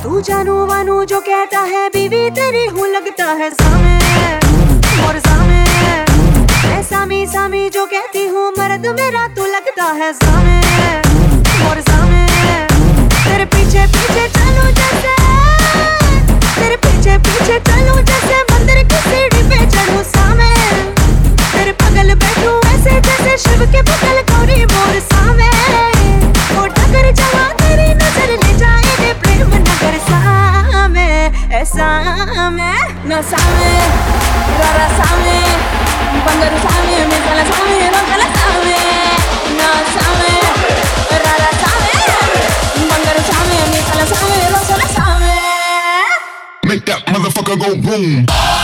तू जानू वानू जो कहता है बीवी तेरी हूँ लगता है सामे और सामे। मैं सामी सामी जो कहती हूँ मर्द मेरा तू लगता है सामे और सामे। तेरे पीछे पीछे चलूं जैसे, तेरे पीछे पीछे चलूं जैसे मंदिर की सीढ़ी पे चढ़ूं सामे। तेरे बगल बैठूं ऐसे जैसे शिव के बगल गौरी मोर सामे। वो डगर जहाँ तेरी नजर ले जाए प्रेम नगर सामे सामे न सामे ररा सामे बंदर सामे मिसाल सामे रंगला सामे न सामे ररा सामे बंदर सामे मिसाल सामे रंगला सामे। Make that motherfucker go boom.